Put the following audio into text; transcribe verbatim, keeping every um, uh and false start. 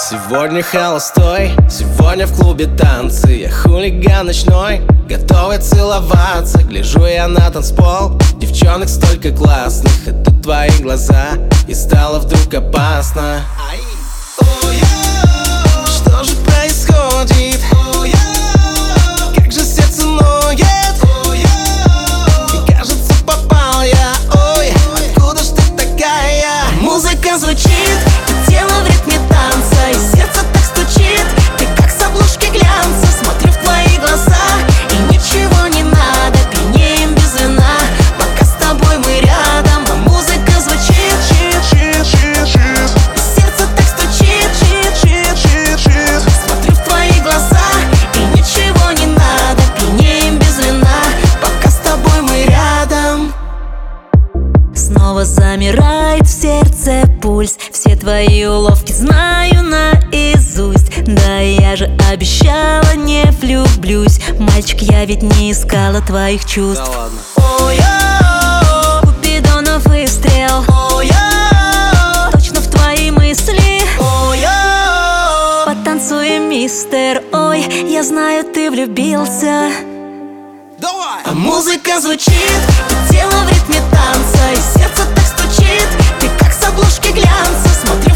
Сегодня холостой, сегодня в клубе танцы. Я хулиган ночной, готовый целоваться. Гляжу я на танцпол, девчонок столько классных. Это твои глаза, и стало вдруг опасно. Что же происходит? Как же сердце ноет? И кажется, попал я. Ой, откуда ж ты такая? Музыка звучит, и тело в ритме танца, и сердце так стучит. Ты как с обложки глянца. Смотрю в твои глаза, и ничего не надо, пьянеем без вина, пока с тобой мы рядом. А музыка звучит, и сердце так стучит. Смотрю в твои глаза, и ничего не надо, пьянеем без вина, пока с тобой мы рядом. Снова замирает в сердце пульс. Все твои уловки знаю наизусть. Да я же обещала, не влюблюсь. Мальчик, я ведь не искала твоих чувств. Да ладно. Ой-о, Купидонов выстрел. Ой-о, точно в твои мысли. Ой-о, потанцуем, мистер. Ой, я знаю, ты влюбился. Давай! А музыка звучит, и тело в ритме танца, и сердце так стучит. Ты как с обложки глянца. Смотри